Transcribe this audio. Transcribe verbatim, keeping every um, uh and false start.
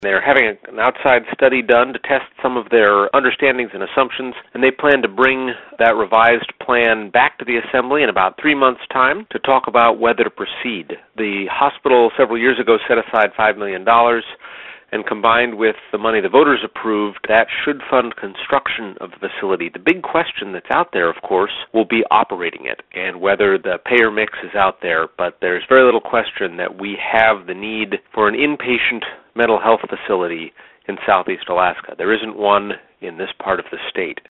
They're having an outside study done to test some of their understandings and assumptions, and they plan to bring that revised plan back to the Assembly in about three months' time to talk about whether to proceed. The hospital several years ago set aside five million dollars, and combined with the money the voters approved, that should fund construction of the facility. The big question that's out there, of course, will be operating it and whether the payer mix is out there, but there's very little question that we have the need for an inpatient mental health facility in Southeast Alaska. There isn't one in this part of the state.